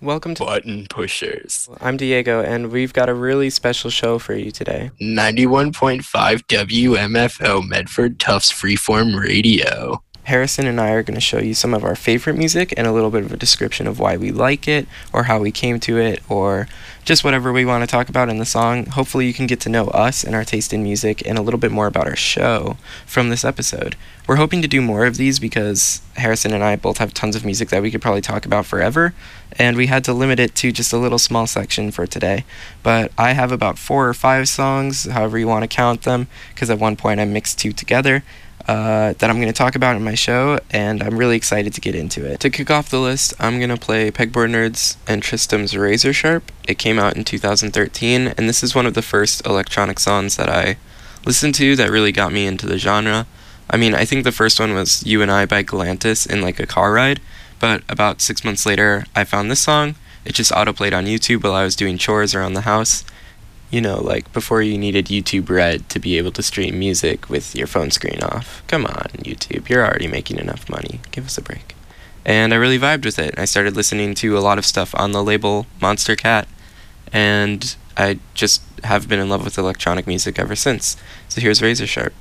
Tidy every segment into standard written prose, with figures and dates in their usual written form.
Welcome to Button Pushers. I'm Diego, and we've got a really special show for you today. 91.5 WMFO Medford Tufts Freeform Radio. Harrison and I are going to show you some of our favorite music and a little bit of a description of why we like it, or how we came to it, or just whatever we want to talk about in the song. Hopefully you can get to know us and our taste in music and a little bit more about our show from this episode. We're hoping to do more of these because Harrison and I both have tons of music that we could probably talk about forever, and we had to limit it to just a little small section for today. But I have about 4 or 5 songs, however you want to count them, because at one point I mixed 2 together. That I'm going to talk about in my show, and I'm really excited to get into it. To kick off the list, I'm going to play Pegboard Nerds and Tristam's Razor Sharp. It came out in 2013, and this is one of the first electronic songs that I listened to that really got me into the genre. I mean, I think the first one was You and I by Galantis in like a car ride, but about 6 months later, I found this song. It just autoplayed on YouTube while I was doing chores around the house. You know, like before you needed YouTube Red to be able to stream music with your phone screen off. Come on, YouTube, you're already making enough money. Give us a break. And I really vibed with it. I started listening to a lot of stuff on the label Monster Cat, and I just have been in love with electronic music ever since. So here's Razor Sharp.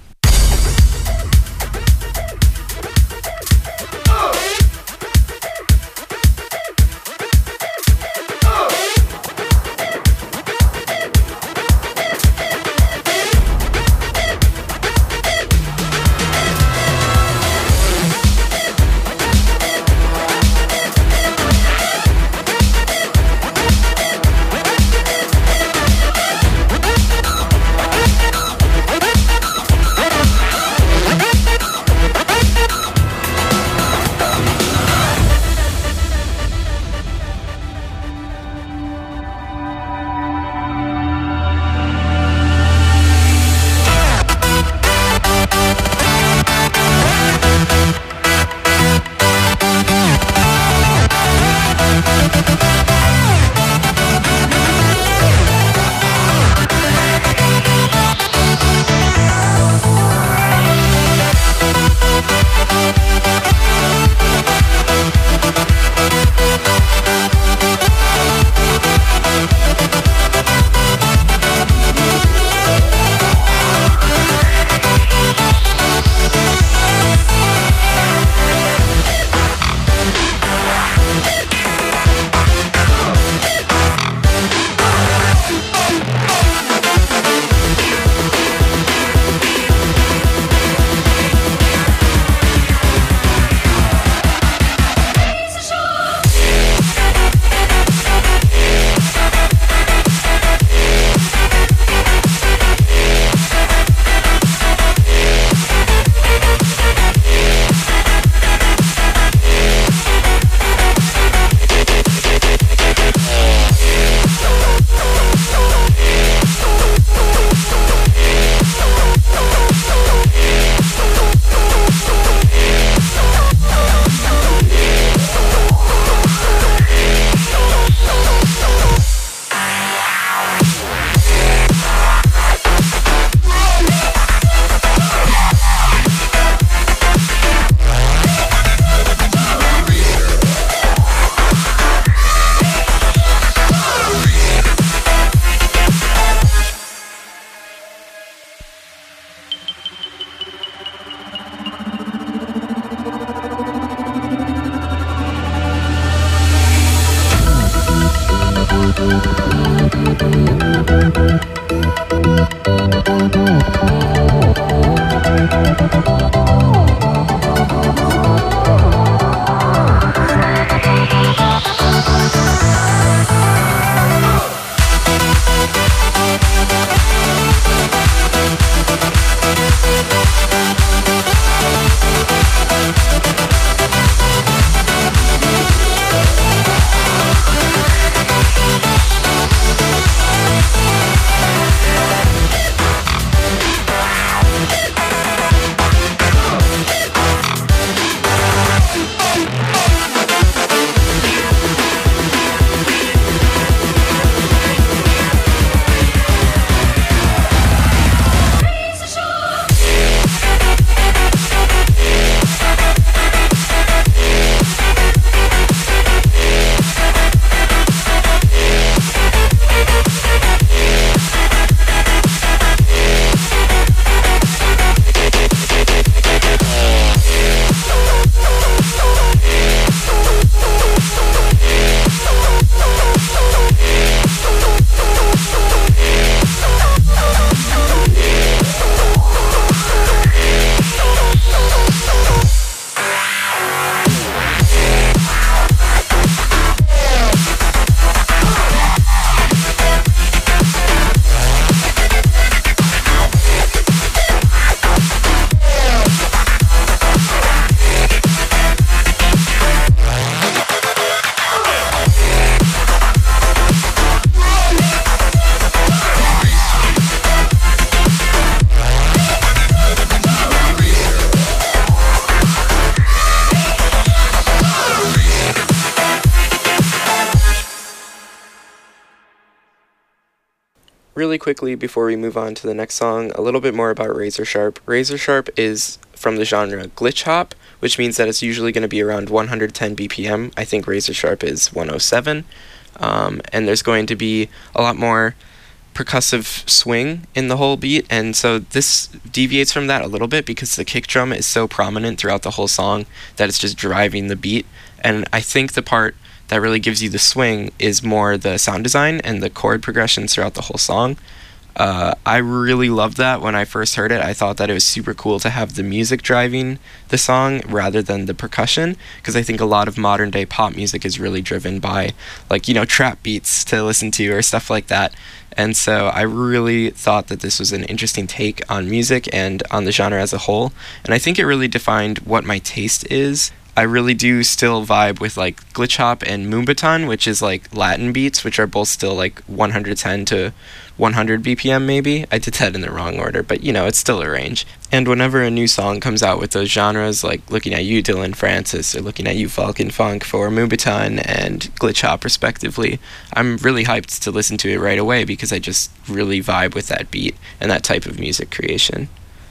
Really quickly, before we move on to the next song, a little bit more about Razor Sharp. Razor Sharp is from the genre glitch hop, which means that it's usually going to be around 110 BPM. I think Razor Sharp is 107. And there's going to be a lot more percussive swing in the whole beat, and so this deviates from that a little bit because the kick drum is so prominent throughout the whole song that it's just driving the beat. And I think the part that really gives you the swing is more the sound design and the chord progressions throughout the whole song. I really loved that when I first heard it. I thought that it was super cool to have the music driving the song rather than the percussion, because I think a lot of modern day pop music is really driven by, like, you know, trap beats to listen to or stuff like that. And so I really thought that this was an interesting take on music and on the genre as a whole, and I think it really defined what my taste is. I really do still vibe with like glitch hop and moombahton, which is like Latin beats, which are both still like 110 to 100 BPM maybe. I did that in the wrong order, but you know, it's still a range. And whenever a new song comes out with those genres, like Looking at You, Dylan Francis, or Looking at You, Falcon Funk for moombahton and glitch hop respectively, I'm really hyped to listen to it right away because I just really vibe with that beat and that type of music creation.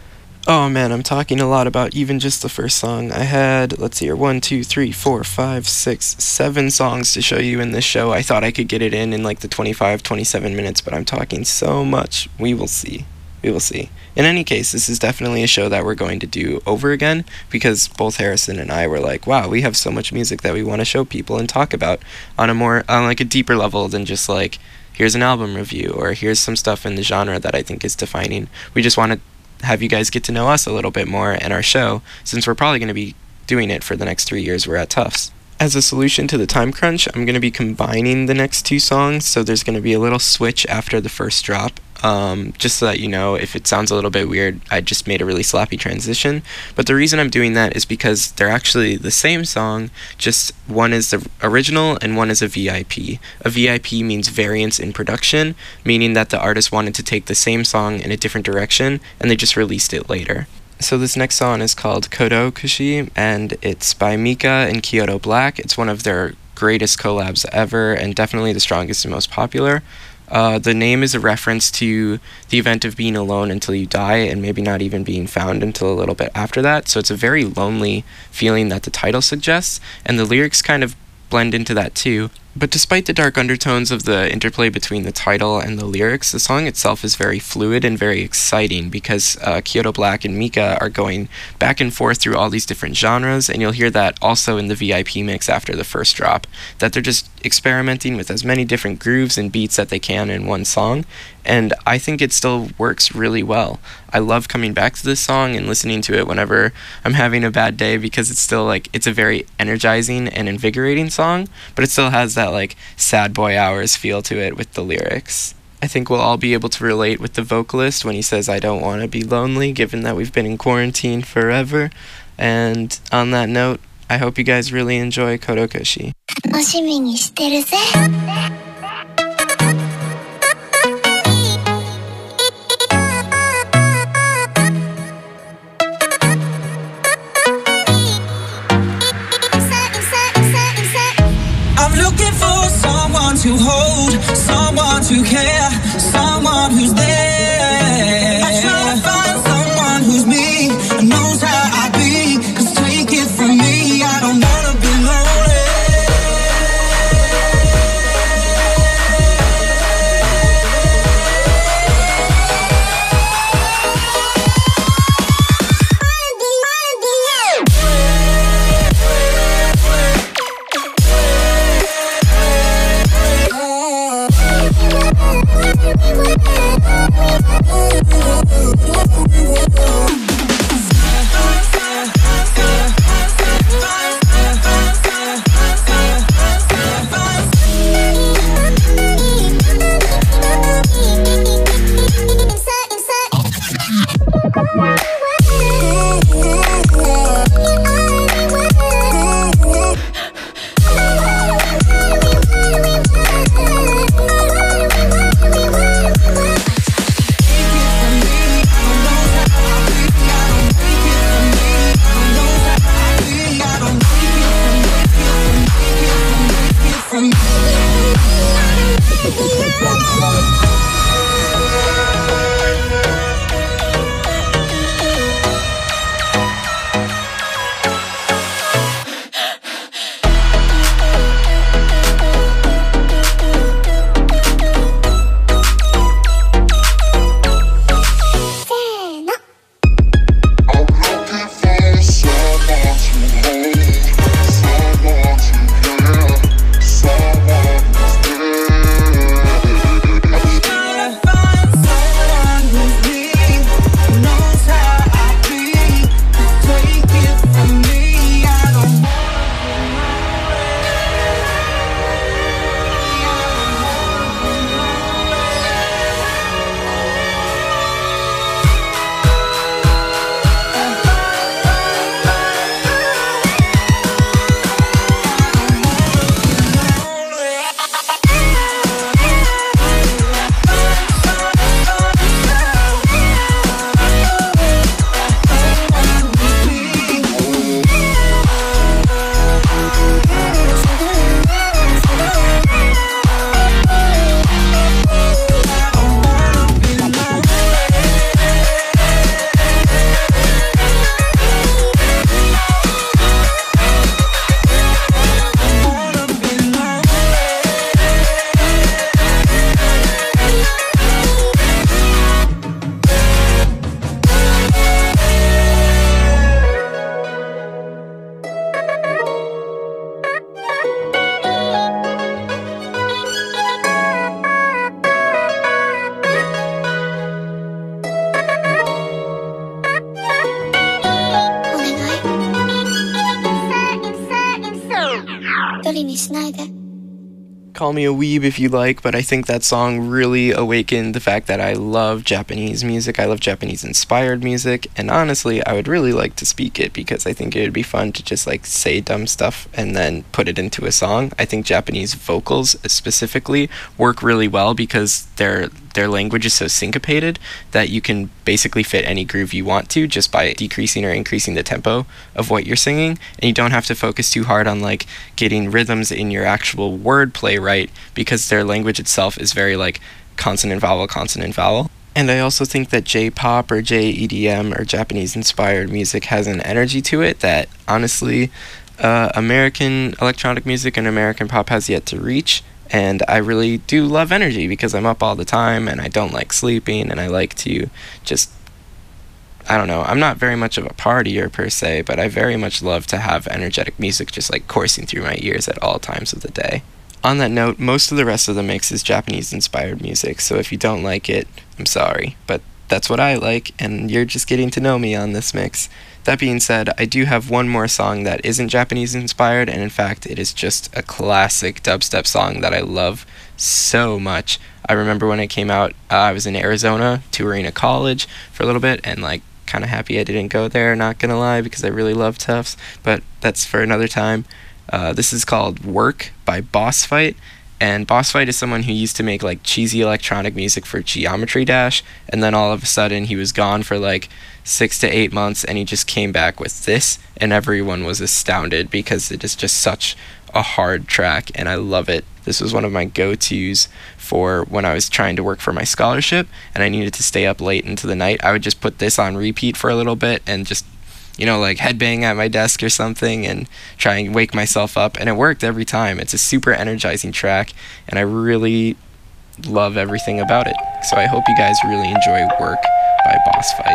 Oh man, I'm talking a lot about even just the first song. I had, let's see here, 1, 2, 3, 4, 5, 6, 7 songs to show you in this show. I thought I could get it in like the 25, 27 minutes, but I'm talking so much. We will see. We will see. In any case, this is definitely a show that we're going to do over again because both Harrison and I were like, wow, we have so much music that we want to show people and talk about on like a deeper level than just like, here's an album review or here's some stuff in the genre that I think is defining. We just want to have you guys get to know us a little bit more and our show, since we're probably going to be doing it for the next 3 years we're at Tufts. As a solution to the time crunch, I'm going to be combining the next 2 songs, so there's going to be a little switch after the first drop. Just so that you know, if it sounds a little bit weird, I just made a really sloppy transition. But the reason I'm doing that is because they're actually the same song, just one is the original and one is a VIP. A VIP means variance in production, meaning that the artist wanted to take the same song in a different direction, and they just released it later. So this next song is called Kodokushi, and it's by Mika and Kyoto Black. It's one of their greatest collabs ever, and definitely the strongest and most popular. The name is a reference to the event of being alone until you die and maybe not even being found until a little bit after that. So it's a very lonely feeling that the title suggests, and the lyrics kind of blend into that too. But despite the dark undertones of the interplay between the title and the lyrics, the song itself is very fluid and very exciting because Kyoto Black and Mika are going back and forth through all these different genres, and you'll hear that also in the VIP mix after the first drop, that they're just experimenting with as many different grooves and beats that they can in one song, and I think it still works really well. I love coming back to this song and listening to it whenever I'm having a bad day because it's still like, it's a very energizing and invigorating song, but it still has that like sad boy hours feel to it with the lyrics. I think we'll all be able to relate with the vocalist when he says, I don't want to be lonely, given that we've been in quarantine forever. And on that note, I hope you guys really enjoy Kodokushi. To hold, someone to care, someone who's there. I try to find someone who's me and knows how I be, 'cause take it from me, I don't wanna be lonely. call me a weeb if you like, but I think that song really awakened the fact that I love Japanese music. I love Japanese inspired music, and honestly, I would really like to speak it because I think it would be fun to just like say dumb stuff and then put it into a song. I think Japanese vocals specifically work really well because their language is so syncopated that you can basically fit any groove you want to just by decreasing or increasing the tempo of what you're singing, and you don't have to focus too hard on like getting rhythms in your actual wordplay right because their language itself is very like consonant vowel. And I also think that J-pop or J-EDM or Japanese inspired music has an energy to it that honestly American electronic music and American pop has yet to reach. And I really do love energy because I'm up all the time and I don't like sleeping and I like to just, I don't know, I'm not very much of a partier per se, but I very much love to have energetic music just like coursing through my ears at all times of the day. On that note, most of the rest of the mix is Japanese inspired music, so if you don't like it, I'm sorry, but that's what I like and you're just getting to know me on this mix. That being said, I do have one more song that isn't Japanese inspired, and in fact it is just a classic dubstep song that I love so much. I remember when it came out, I was in Arizona touring a college for a little bit and like kind of happy I didn't go there, not gonna lie, because I really love Tufts, but that's for another time. This is called Work by Boss Fight. And Boss Fight is someone who used to make like cheesy electronic music for Geometry Dash, and then all of a sudden he was gone for like 6 to 8 months and he just came back with this, and everyone was astounded because it is just such a hard track and I love it. This was one of my go-tos for when I was trying to work for my scholarship and I needed to stay up late into the night. I would just put this on repeat for a little bit and just, you know, like headbang at my desk or something and try and wake myself up, and it worked every time. It's a super energizing track and I really love everything about it. So I hope you guys really enjoy Work by Boss Fight.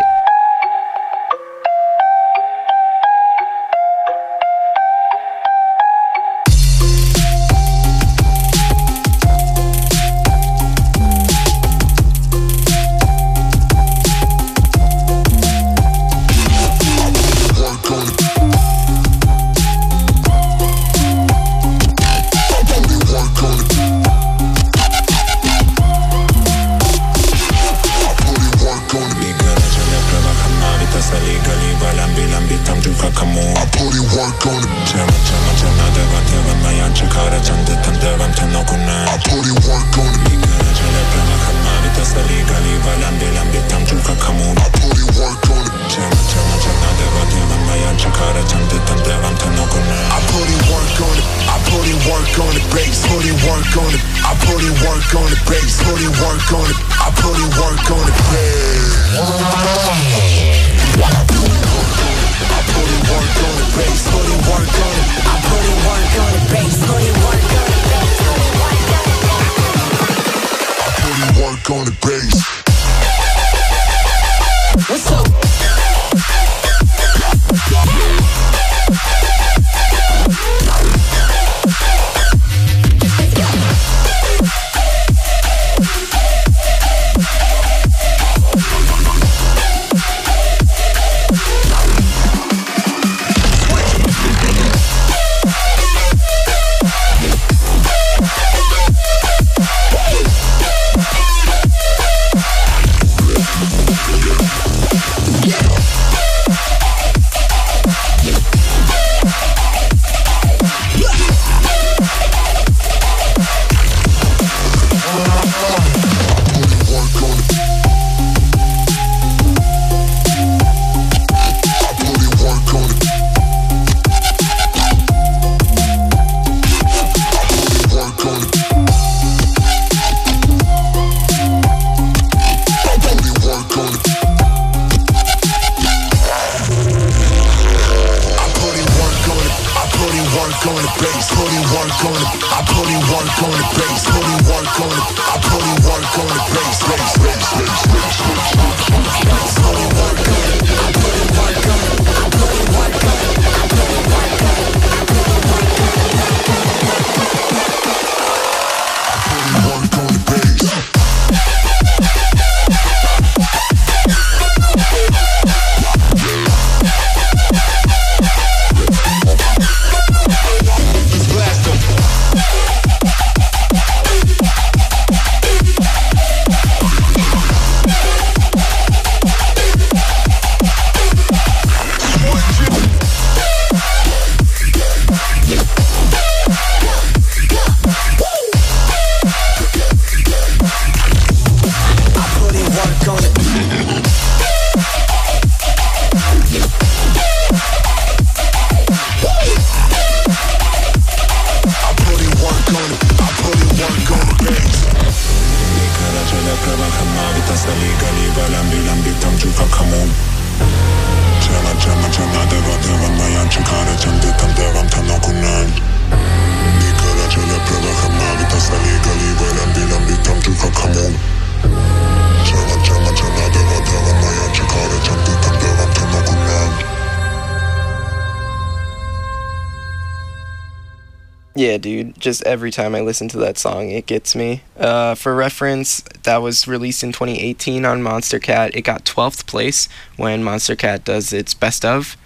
gali lambi lambi tam chuka kamon chama chama chama deva maya chikare chamde tam devam tano kunan nikara chala prabha khamna vita sali gali lambi lambi tam chuka kamon chama chama chama deva maya chikare chamde tam devam tano kunan. Yeah, dude, just every time I listen to that song, it gets me. For reference, that was released in 2018 on Monster Cat. It got 12th place when Monster Cat does its best of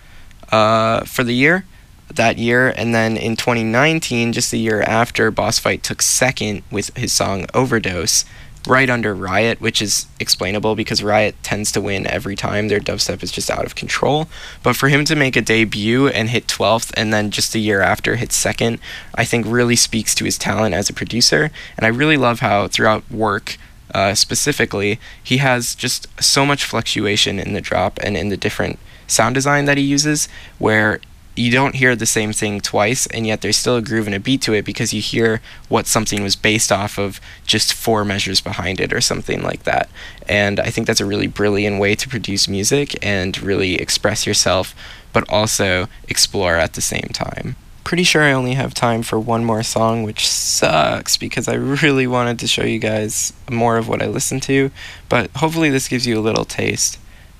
for the year, that year. And then in 2019, just the year after, Boss Fight took second with his song Overdose, right under Riot, which is explainable because Riot tends to win every time. Their dubstep is just out of control. But for him to make a debut and hit 12th and then just a year after hit second, I think really speaks to his talent as a producer. And I really love how throughout Work, specifically, he has just so much fluctuation in the drop and in the different sound design that he uses, where you don't hear the same thing twice, and yet there's still a groove and a beat to it because you hear what something was based off of just 4 measures behind it or something like that. And I think that's a really brilliant way to produce music and really express yourself, but also explore at the same time. Pretty sure I only have time for one more song, which sucks because I really wanted to show you guys more of what I listen to, but hopefully this gives you a little taste.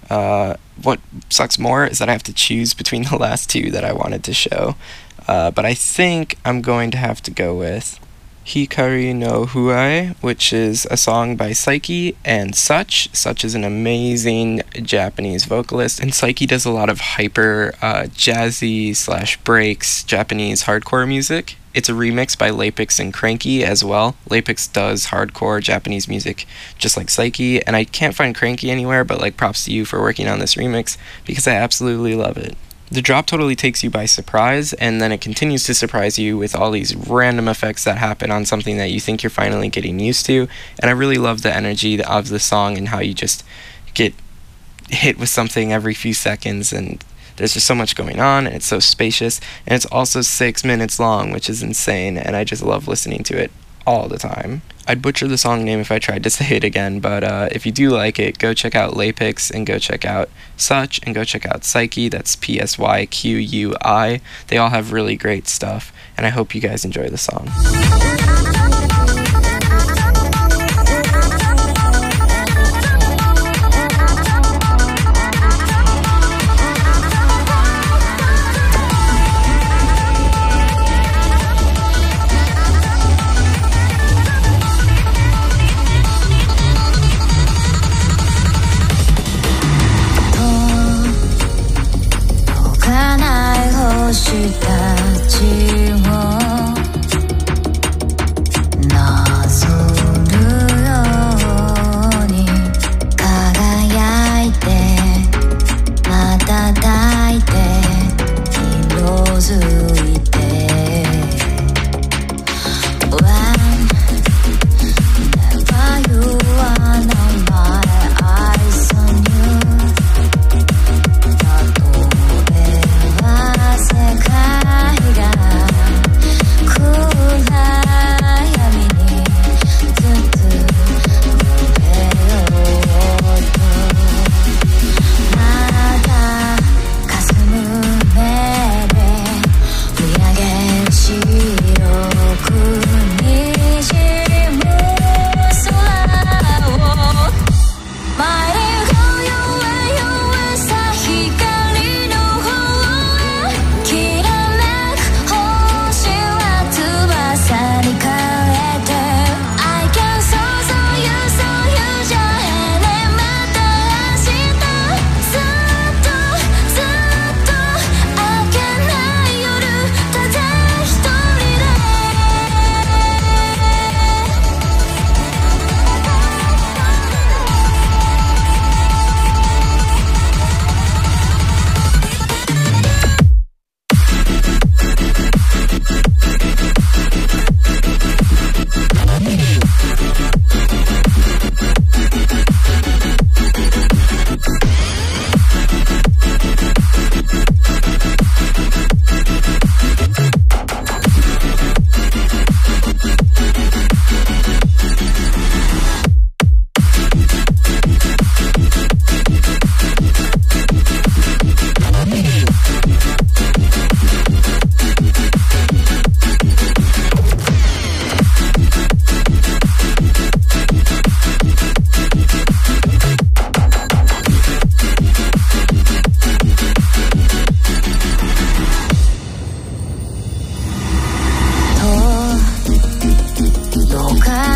What sucks more is that I have to choose between the last 2 that I wanted to show. But I think I'm going to have to go with Hikari no Huai, which is a song by Psyche and Such. Such is an amazing Japanese vocalist, and Psyche does a lot of hyper jazzy / breaks Japanese hardcore music. It's a remix by Lapix and Cranky as well. Lapix does hardcore Japanese music just like Psyche, and I can't find Cranky anywhere, but like props to you for working on this remix because I absolutely love it. The drop totally takes you by surprise, and then it continues to surprise you with all these random effects that happen on something that you think you're finally getting used to, and I really love the energy of the song and how you just get hit with something every few seconds, and there's just so much going on, and it's so spacious, and it's also 6 minutes long, which is insane, and I just love listening to it all the time. I'd butcher the song name if I tried to say it again, but if you do like it, go check out Lapix, and go check out Such, and go check out Psyche, that's Psyqui. They all have really great stuff, and I hope you guys enjoy the song.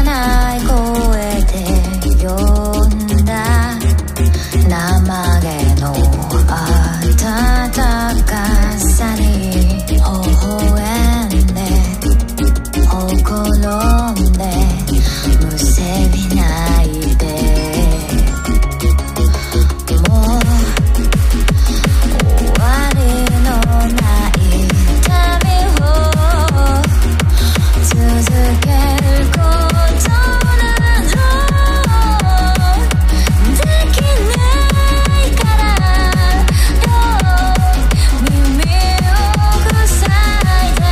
ない声で呼んだ生毛の温かさに微笑んでほころんでむせびないでもう終わりのない旅を続けることなどできないからよ耳を塞いだ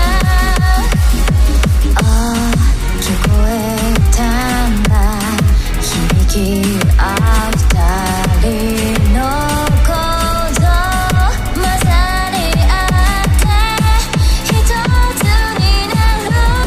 ああ聞こえたんだ響き合う二人のこと混ざり合って一つになる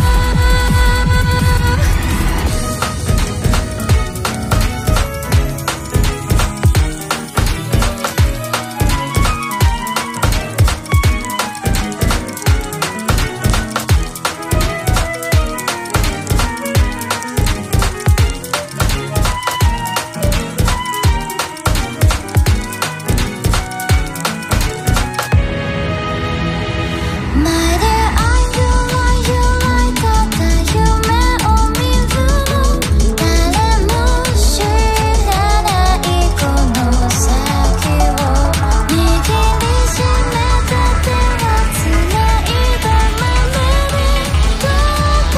前で愛くは揺らいだった夢を見る誰も知らないこの先を握りしめた手をつないだままでどうか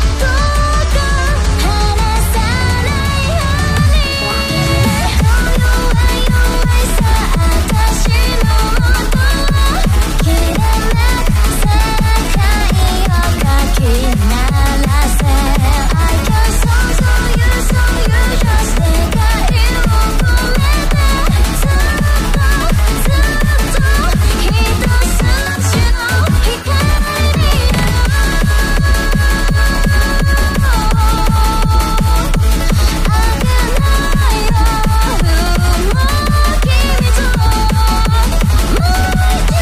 離さないように弱いさ私のもときらめく世界をかき鳴らせ I can so you just 願いを込めてずっと一筋の光になるあげない夜も君ともう一度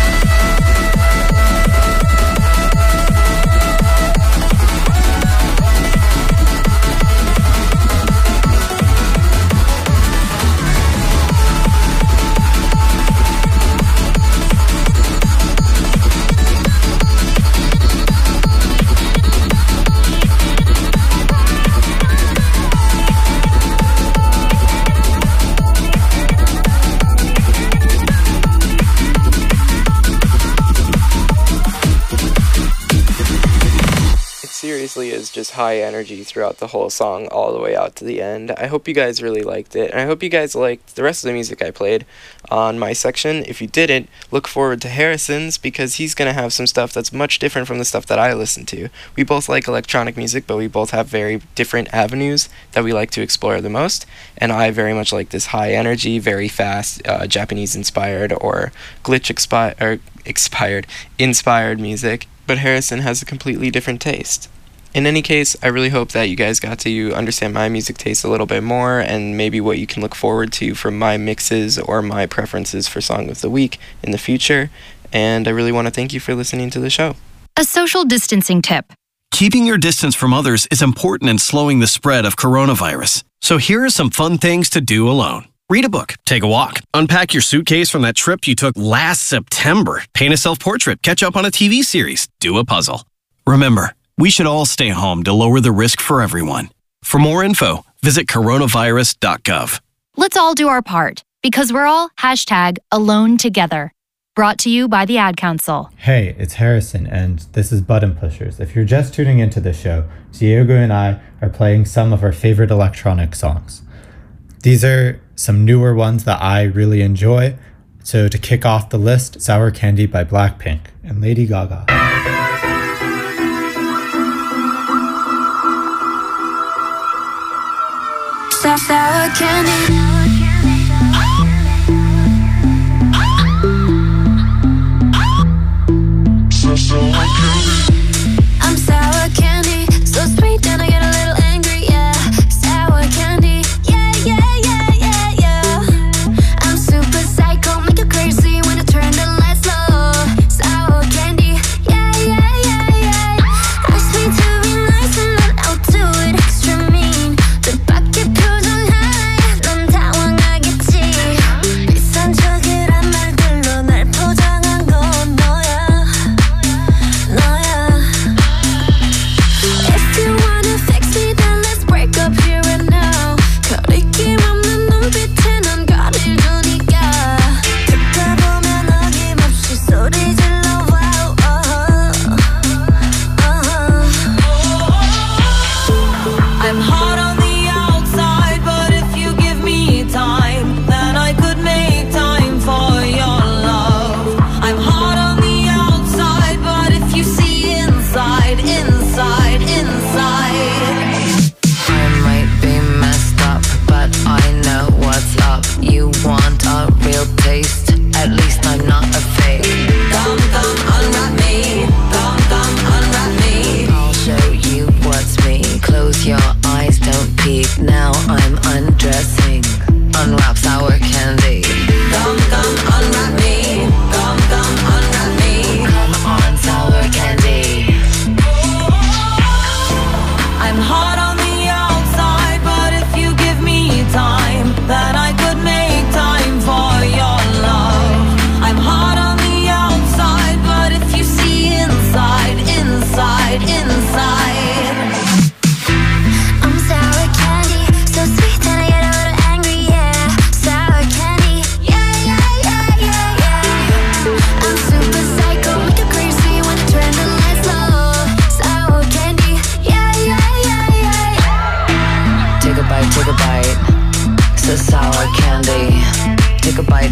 It seriously is just high energy throughout the whole song all the way out to the end. I hope you guys really liked it, and I hope you guys liked the rest of the music I played on my section. If you didn't, look forward to Harrison's because he's going to have some stuff that's much different from the stuff that I listen to. We both like electronic music, but we both have very different avenues that we like to explore the most, and I very much like this high energy, very fast, Japanese-inspired or inspired music, but Harrison has a completely different taste. In any case, I really hope that you guys got to understand my music taste a little bit more and maybe what you can look forward to from my mixes or my preferences for Song of the Week in the future, and I really want to thank you for listening to the show. A social distancing tip. Keeping your distance from others is important in slowing the spread of coronavirus. So here are some fun things to do alone. Read a book, take a walk, unpack your suitcase from that trip you took last September, paint a self-portrait, catch up on a TV series, do a puzzle. Remember, we should all stay home to lower the risk for everyone. For more info, visit coronavirus.gov. Let's all do our part because we're all #AloneTogether. Brought to you by the Ad Council. Hey, it's Harrison, and this is Button Pushers. If you're just tuning into the show, Diego and I are playing some of our favorite electronic songs. These are some newer ones that I really enjoy. So to kick off the list, Sour Candy by Blackpink and Lady Gaga. Sour candy. I'm sour candy, so sweet and I get a little angry, yeah. Sour candy, yeah, yeah, yeah, yeah, yeah. I'm super psycho, make you crazy when I turn the lights low. Sour candy, yeah, yeah, yeah, yeah. Ask me to be nice and then I'll do it extra mean.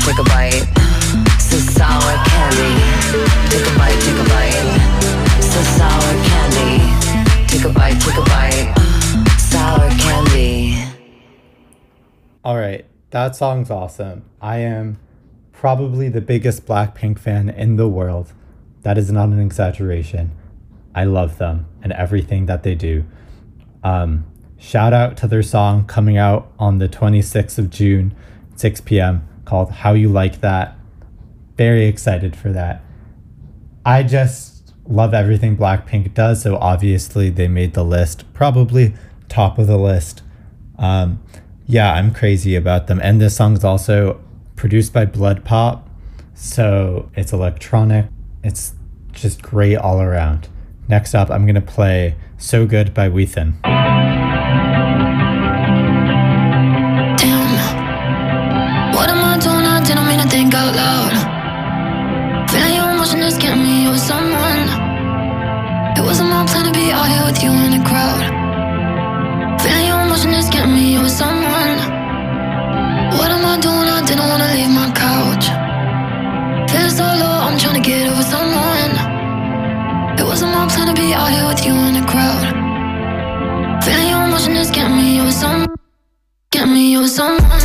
take a bite. So sour candy. Take a bite, take a bite. So sour candy. Take a bite, take a bite. Sour candy. All right, that song's awesome. I am probably the biggest Blackpink fan in the world. That is not an exaggeration. I love them and everything that they do. Shout out to their song coming out on the 26th of June, 6 p.m. called How You Like That. Very excited for that. I just love everything Blackpink does, so obviously they made the list, probably top of the list. Yeah, I'm crazy about them. And this song is also produced by Blood Pop, so it's electronic. It's just great all around. Next up, I'm going to play So Good by Weethan. What am I doing? I didn't mean to think out loud. Feeling your emotion is getting me, you with someone. It wasn't my plan to be out here with you in the crowd. Feeling your emotion is getting me, you with someone. What am I doing? I didn't wanna leave my couch. Feeling so low, I'm trying to get over someone. It wasn't my plan to be out here with you in the crowd. Feeling your emotion is getting me, you with someone. Get me, you with someone.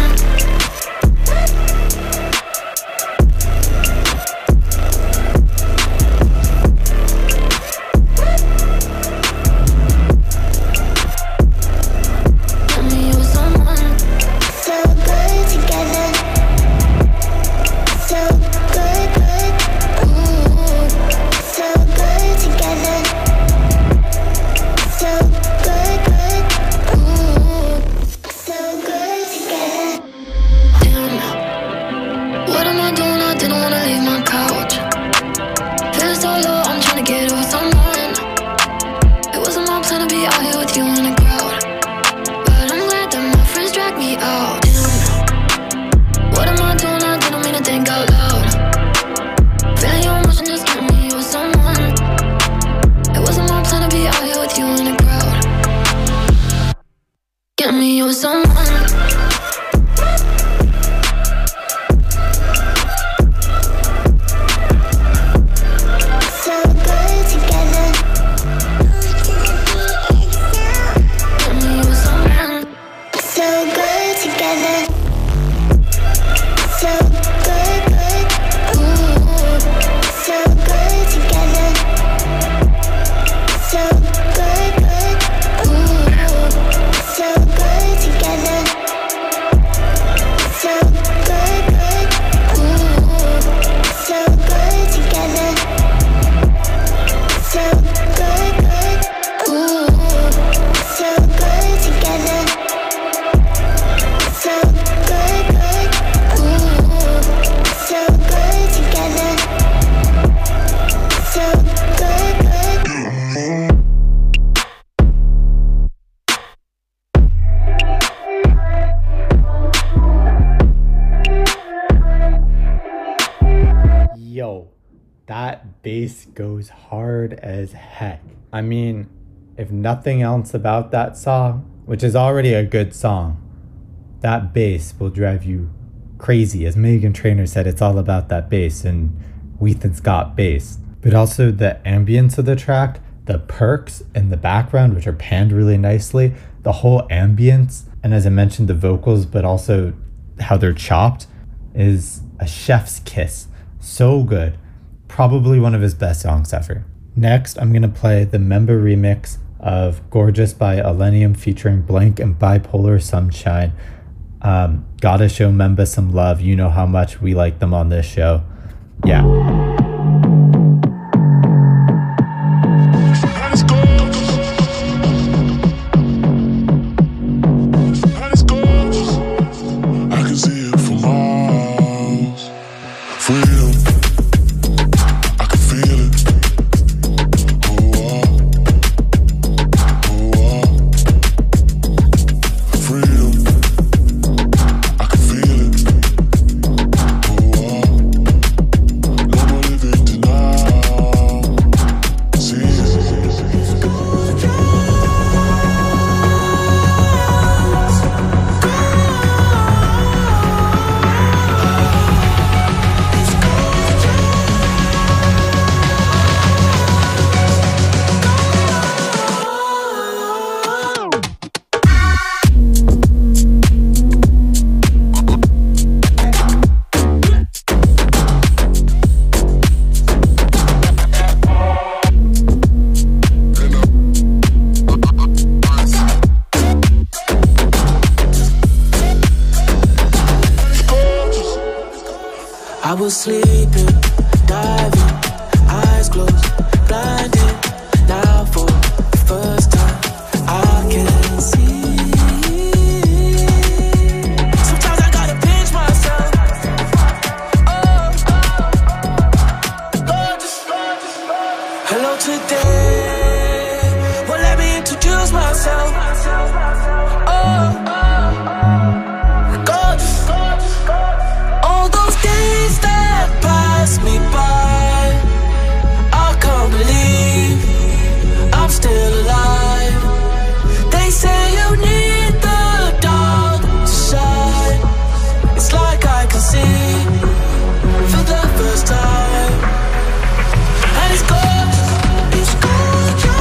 That bass goes hard as heck. I mean, if nothing else about that song, which is already a good song, that bass will drive you crazy. As Meghan Trainor said, it's all about that bass, and Weethan's got bass. But also the ambience of the track, the perks in the background, which are panned really nicely, the whole ambience, and as I mentioned, the vocals, but also how they're chopped, is a chef's kiss. So good. Probably one of his best songs ever. Next, I'm going to play the Memba remix of Gorgeous by Illenium featuring Blank and Bipolar Sunshine. Gotta show Memba some love. You know how much we like them on this show. Yeah. was sleeping, diving, eyes closed, blinded. Now for the first time, I can see. Sometimes I gotta pinch myself. Hello today. Well, let me introduce myself. All those days that pass me by, I can't believe I'm still alive. They say you need the dark to shine. It's like I can see for the first time. And it's gorgeous, it's gorgeous.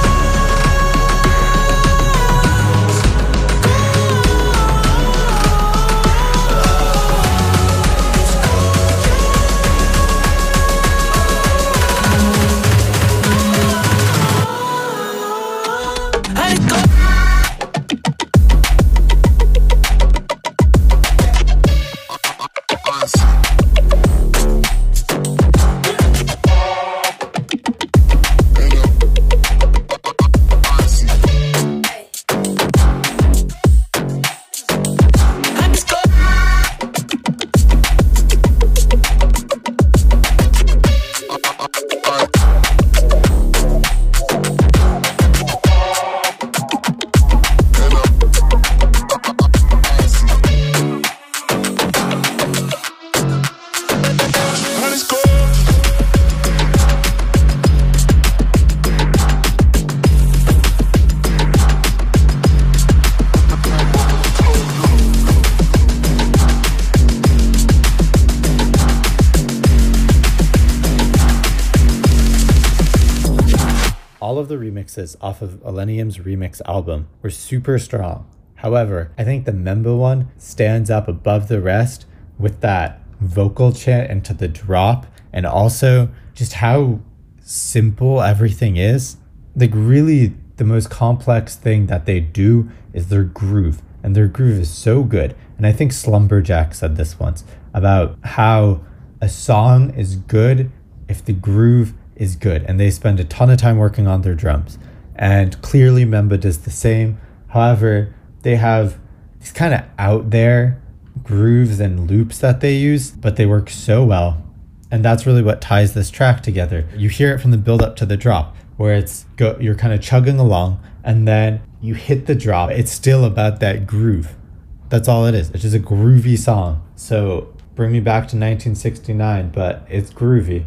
All of the remixes off of Illenium's remix album were super strong. However, I think the Memba one stands up above the rest with that vocal chant into the drop, and also just how simple everything is. Like, really, the most complex thing that they do is their groove, and their groove is so good. And I think Slumberjack said this once about how a song is good if the groove is good, and they spend a ton of time working on their drums. And clearly Memba does the same. However, they have these kind of out there grooves and loops that they use, but they work so well. And that's really what ties this track together. You hear it from the build up to the drop, where you're kind of chugging along, and then you hit the drop. It's still about that groove. That's all it is. It's just a groovy song. So bring me back to 1969, but it's groovy.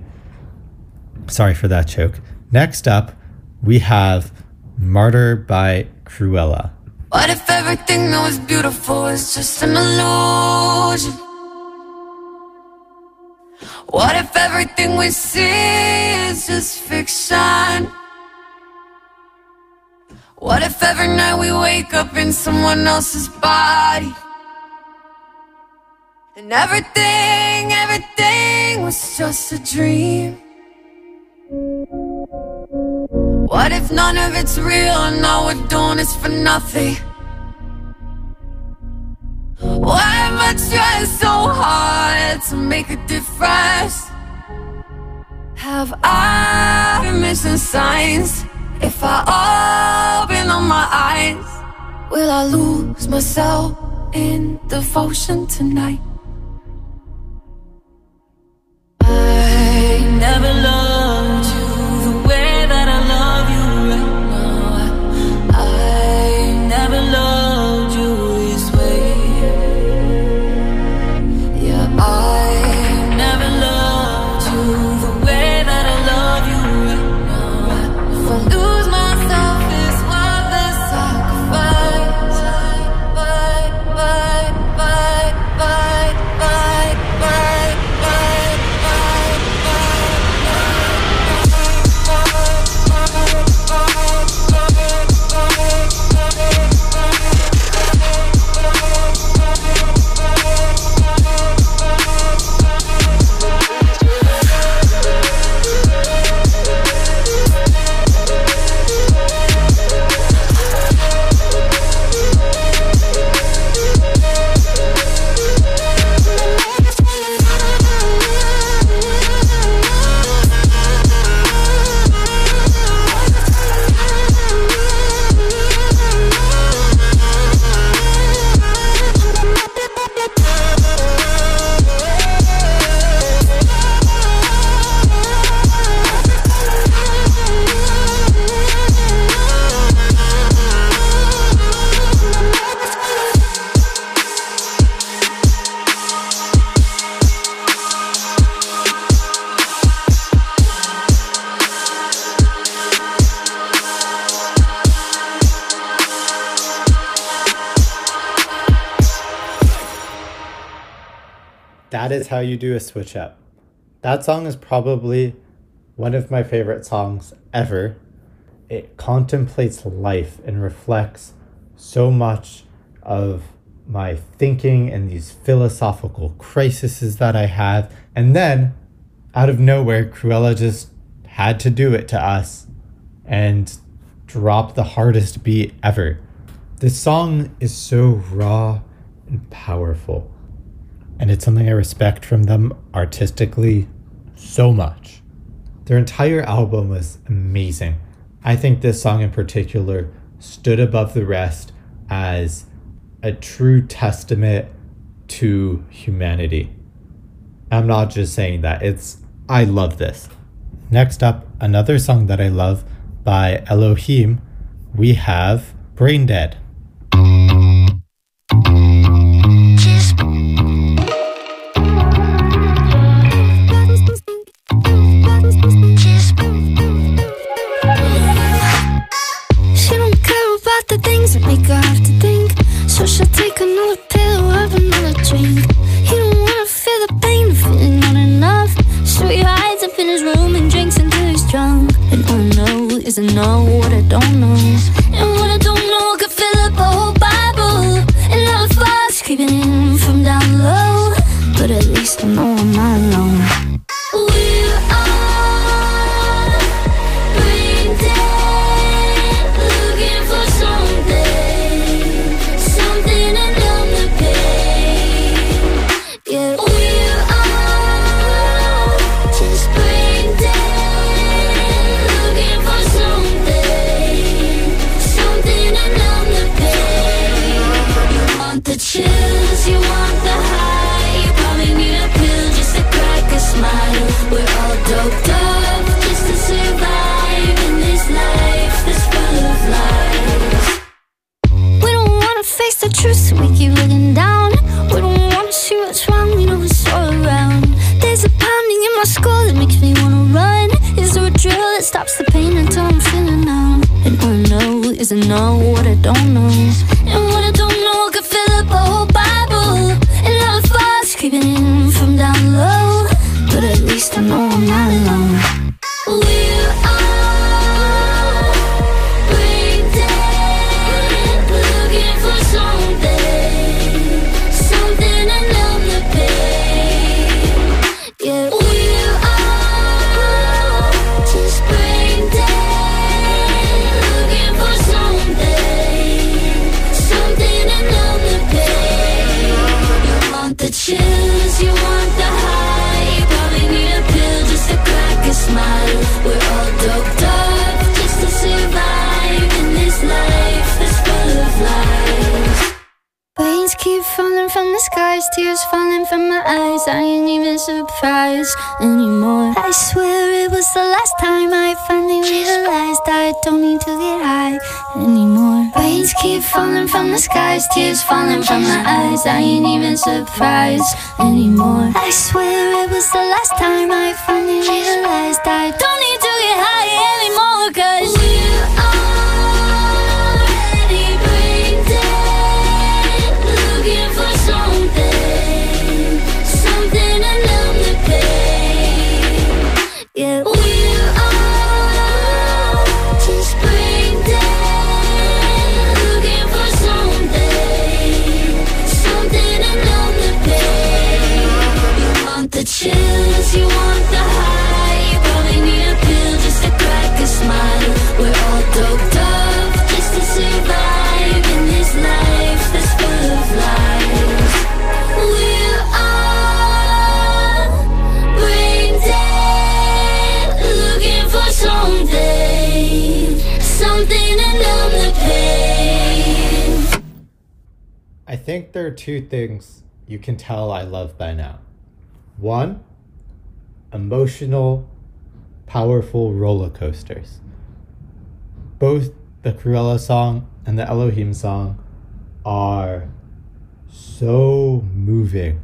Sorry for that choke. Next up, we have Martyr by Cruella. What if everything that was beautiful is just an illusion? What if everything we see is just fiction? What if every night we wake up in someone else's body? And everything was just a dream? What if none of it's real and all we're doing is for nothing? Why am I trying so hard to make a difference? Have I been missing signs? If I open up my eyes, will I lose myself in devotion tonight? I never loved you the way that I love you right now. I never loved you this way. Yeah, I never loved you the way that I love you right now. If I lose myself, it's worth the sacrifice. Bye. That is how you do a switch up. That song is probably one of my favorite songs ever. It contemplates life and reflects so much of my thinking and these philosophical crises that I have. And then, out of nowhere, Cruella just had to do it to us and drop the hardest beat ever. This song is so raw and powerful. And it's something I respect from them artistically so much. Their entire album was amazing. I think this song in particular stood above the rest as a true testament to humanity. I'm not just saying that, I love this. Next up, another song that I love by Elohim, we have Brain Dead. Make her have to think, so she'll take another pill or have another drink. He don't wanna feel the pain of feeling not enough, so he hides up in his room and drinks until he's drunk. And all I know is I know what I don't know, and what I don't know could fill up a whole Bible. And all the thoughts creeping in from down low, but at least I know I'm not alone. We're all brain dead, looking for something to numb the pain. Yeah, we're all just brain dead, looking for something to numb the pain. You want the chills, you want the high, you probably need a pill just to crack a smile. We're all doped up just to survive in this life that's full of lies. We don't wanna face the truth, so we keep looking down. We don't wanna see what's wrong, we know it's all around. There's a pounding in my skull that makes me wanna run. Is there a drill that stops the pain until I'm feeling numb? And all I know is I know what I don't know, and what I don't know could fill up a whole Bible. And all the thoughts creeping in from down low, but at least I know I'm not alone. We're all brain dead, looking for something to numb the pain. Yeah, we're all just brain dead, looking for something to numb the pain. You want the chills, you want the high, you probably need a pill just to crack a smile. We're all doped up just to survive in this life that's full of lies. Rains keep falling from the skies, tears falling from my eyes. I ain't even surprised anymore. I swear it was the last time I finally realized I don't need to get high anymore. Rains keep falling from the skies, tears falling from my eyes. I ain't even surprised anymore. I swear it was the last time I finally realized I don't need to get high anymore. Cause we're already brain dead, looking for something to numb the pain. Yeah, we're all just brain dead, looking for something to numb the pain. You want the chills, you want the high, you probably need a pill just to crack a smile. We're all doped up just to survive in this life that's full of lies. We're all brain dead, looking for something to numb the pain. I think there are two things you can tell I love by now. One, emotional, powerful roller coasters. Both the Cruella song and the Elohim song are so moving.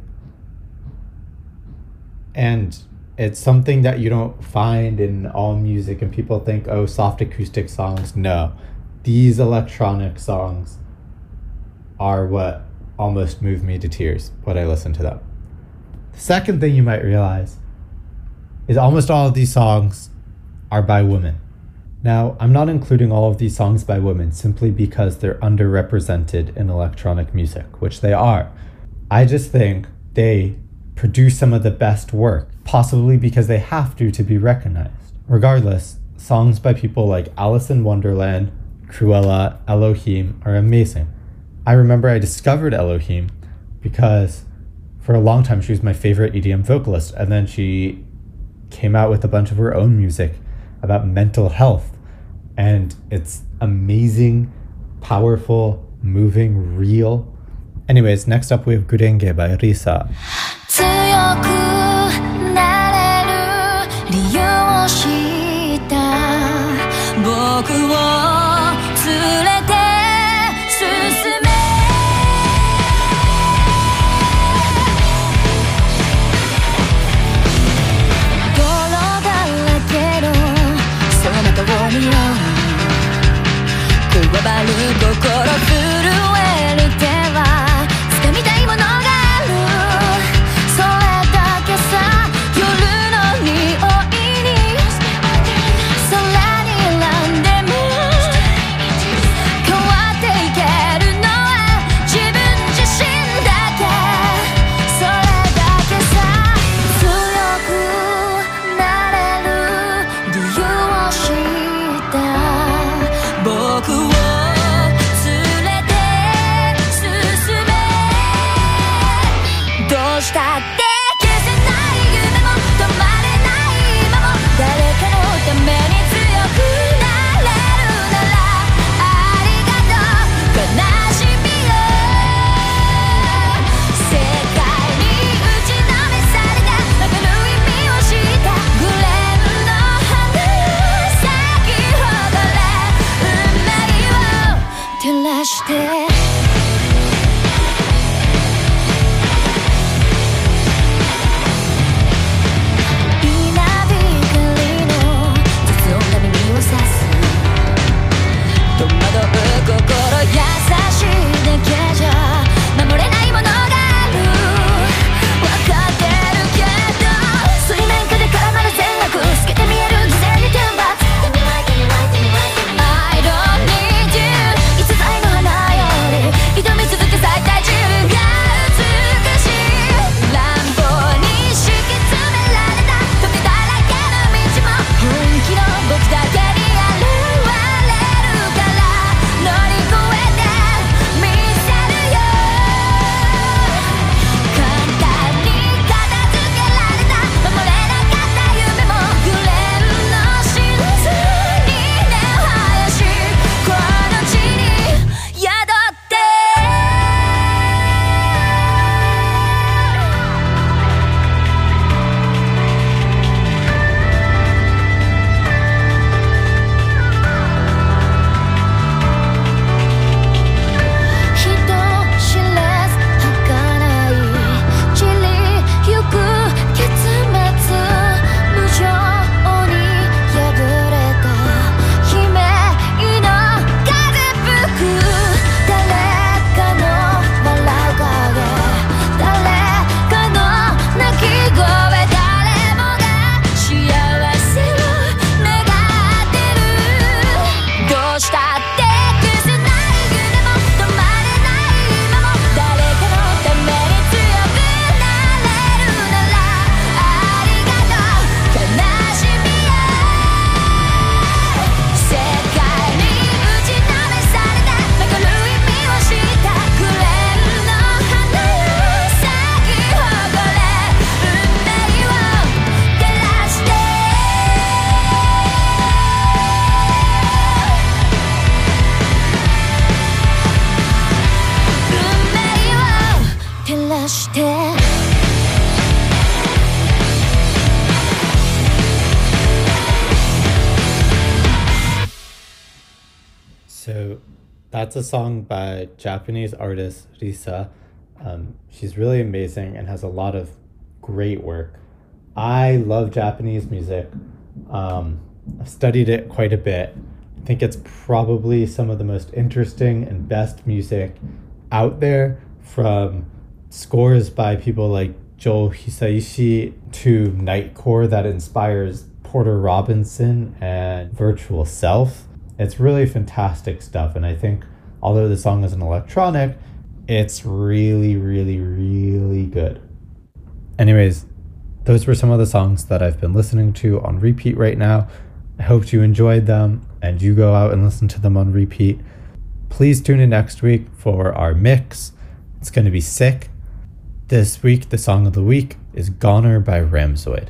And it's something that you don't find in all music, and people think, oh, soft acoustic songs. No, these electronic songs are what almost move me to tears when I listen to them. The second thing you might realize is almost all of these songs are by women. Now, I'm not including all of these songs by women simply because they're underrepresented in electronic music, which they are. I just think they produce some of the best work, possibly because they have to be recognized. Regardless, songs by people like Alice in Wonderland, Cruella, Elohim are amazing. I remember I discovered Elohim because for a long time she was my favorite EDM vocalist, and then she came out with a bunch of her own music about mental health, and it's amazing, powerful, moving, real. Anyways, next up we have Gurenge by Risa. 強くなれる理由を知った僕を連れて進め泥だらけのその中を見ようこわばる心震える手は掴みたいものがあるそれだけさ夜の匂いに空に選んでも変わっていけるのは自分自身だけそれだけさ強くなれる理由を知った僕を連れて進めどうしたって消せない夢も止まれない今も誰かのために強くなれるならありがとう悲しみよ世界に打ちのめされたわかる意味を知ったグレーの花よ咲き誇れ運命を照らして戸惑う心優しいだけじゃ守れないものがある分かってるけど水面下で絡まる善悪透けて見える犠牲に天罰 I don't need you 逸材の花より挑み続け最大自分が美しい乱暴に敷き詰められた時だらけの道も本気の僕だけに現れるから乗り越えてみせるよ簡単に片付けられた守れなかった夢もグレーの真珠に根を生やしこの地に宿って人知れず儚い散りゆく結末無情に破れた悲鳴の風吹く誰かの笑う影誰かの泣き声誰もが幸せを願ってるどうしたって消せない夢も止まれない今も誰かのために強くなれるならありがとう悲しみよ世界に打ちのめされたわかる意味を知ったグレーの花よ咲き誇れ運命を照らして運命を照らして So that's a song by Japanese artist Risa. She's really amazing and has a lot of great work. I love Japanese music. I've studied it quite a bit. I think it's probably some of the most interesting and best music out there, from scores by people like Joel Hisaishi to Nightcore that inspires Porter Robinson and Virtual Self. It's really fantastic stuff, and I think although the song is an electronic, it's really, really, really good. Anyways, those were some of the songs that I've been listening to on repeat right now. I hope you enjoyed them and you go out and listen to them on repeat. Please tune in next week for our mix. It's going to be sick. This week, the song of the week is Goner by Ramzoid.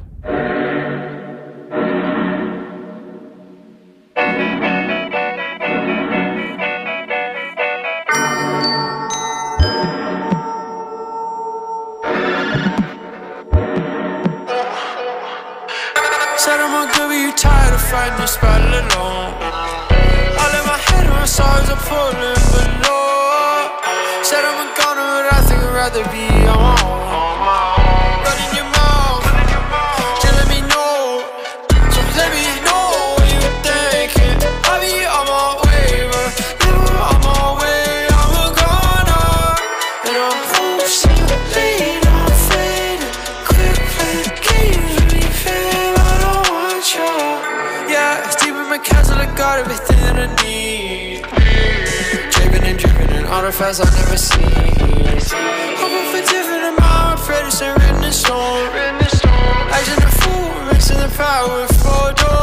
Said I'm good, but you tired of fighting this battle alone. I let my head on stars are pulling below. Said I'm a goner, but I think I'd rather be alone. Running your mouth, just let me know. So let me know what you thinking. I be on my way, but never on my way. I'm a goner, and I'm pushing late, I'm fading. Quit playing games with me, fam. I don't want you. Yeah, it's deep in my castle, I got everything that I need. Dripping and dripping and artifacts I've never seen. Hoping for different amount of predators and written in stone. Acting a fool, mixing the power with photo.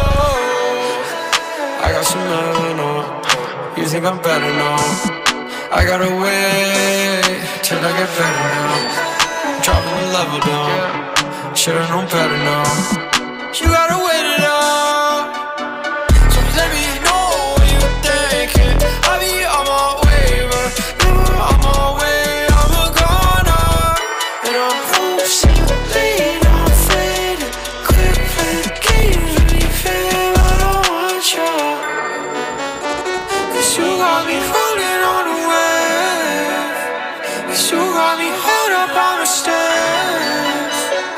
I got some melon, you think I'm better now. I gotta wait till I get better now. Dropping the level down, should've known better now. You gotta wait it out, so let me know what you thinking. I be on my way, but never on my way. I'm a goner, and I'm pushing late, I'm fading. Quit playing games with me, fam. I don't want you, 'cause you got me rolling on the wave. 'Cause you got me held up on the stairs.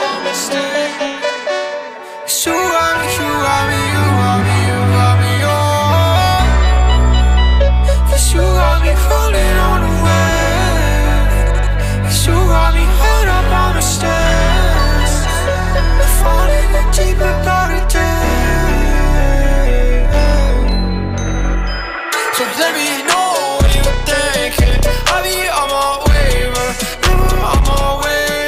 You got me, you got me, you got me, you got me, oh. 'Cause you got me rolling on the wave. 'Cause you got me held up on the stairs. Falling in deep about a day. So let me know what you thinking. I be on my way, but never on my way.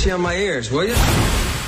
Hennessy on my ears, will you?